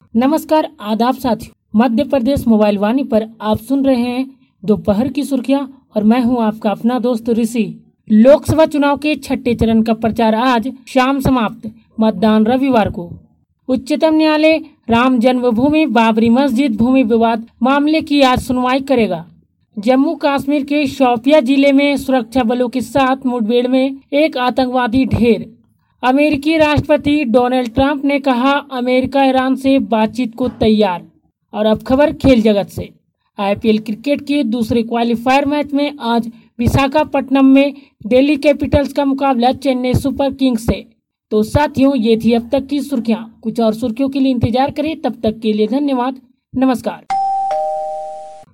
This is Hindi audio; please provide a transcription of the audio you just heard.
नमस्कार, आदाब साथियों। मध्य प्रदेश मोबाइल वाणी पर आप सुन रहे हैं दोपहर की सुर्खियां और मैं हूं आपका अपना दोस्त ऋषि। लोकसभा चुनाव के छठे चरण का प्रचार आज शाम समाप्त, मतदान रविवार को। उच्चतम न्यायालय राम जन्मभूमि बाबरी मस्जिद भूमि विवाद मामले की आज सुनवाई करेगा। जम्मू कश्मीर के शोपियां जिले में सुरक्षा बलों के साथ मुठभेड़ में एक आतंकवादी ढेर। अमेरिकी राष्ट्रपति डोनाल्ड ट्रंप ने कहा अमेरिका ईरान से बातचीत को तैयार। और अब खबर खेल जगत से। आईपीएल क्रिकेट के दूसरे क्वालिफायर मैच में आज विशाखापट्टनम में दिल्ली कैपिटल्स का मुकाबला चेन्नई सुपर किंग्स से। तो साथियों, ये थी अब तक की सुर्खियां। कुछ और सुर्खियों के लिए इंतजार करें। तब तक के लिए धन्यवाद। नमस्कार।